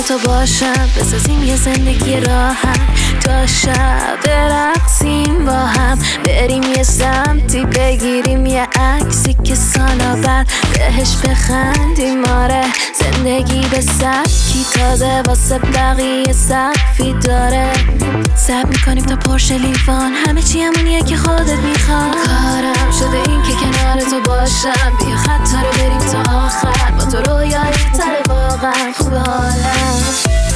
تو باشم، بسازیم یه زندگی راحت، تا شب برقصیم با هم، بریم یه سمتی بگیریم یه عکسی که سالا بعد بهش بخندیم. آره زندگی به سبکی تازه واسه بقیه سقفی داره. سب میکنیم تا پرشه لیوان، همه چی همونیه که خودت میخواد. کارم شده این که کنار تو باشم، بیا خطا رو بریم تا آخر، با تو رویایی تره واقعا خوب حالم.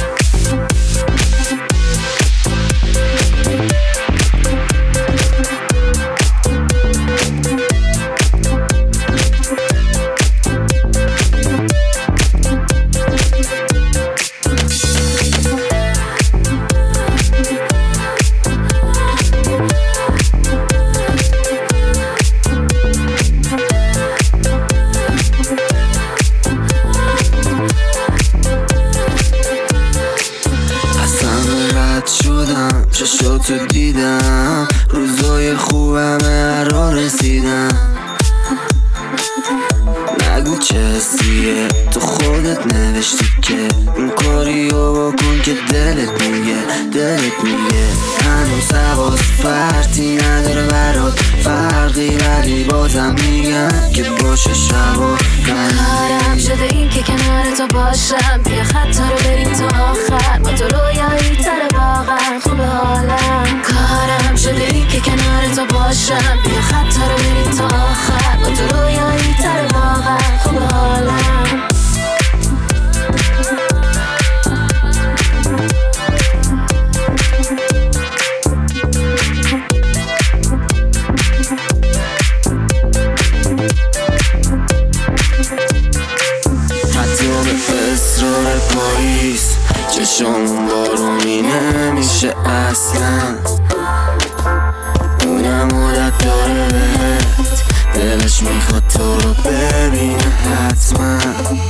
چشاتو دیدم، روزای خوبم هر رسیدم. نگو چه حسیه، تو خودت نوشتی که اون کاریو بکن که دلت میگه. هنوز حواس فرتی نداره برات فرقی، ولی بازم میگم که باشه شبا. کارم شده این که کنار تو باشم، بیا خطا رو بریم تا آخر، با تو رویایی تره واقعا خوب حالم. کارم شده این که کنار تو باشم، بیا خطا رو بریم تا آخر، با تو رویایی تره واقعا خوب حالم. اصرار پاییز چشامون بارونی نمیشه اصلا، اونم عادت داره بهت، دلش میخواد تو رو ببینه حتما.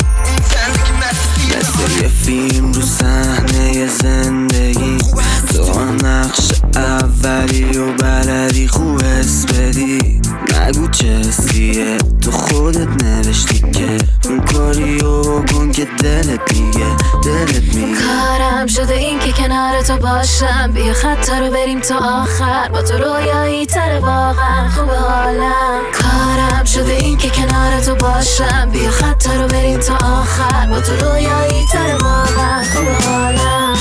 مثل یه فیلم رو صحنه زندگی، تو نقش اولی و بلدی خوب حس بدی. نگو چه حسیه، تو خودت نوشتی که اون کاریو بکن که دلت میگه. کارم شده این که کنار تو باشم، بیا خطا رو بریم تا آخر، با تو رویایی تره واقعا خوب حالم. کارم شده این که کنار تو باشم، بیا خطا رو بریم تا آخر، با تو رویایی تره واقعا خوب حالم.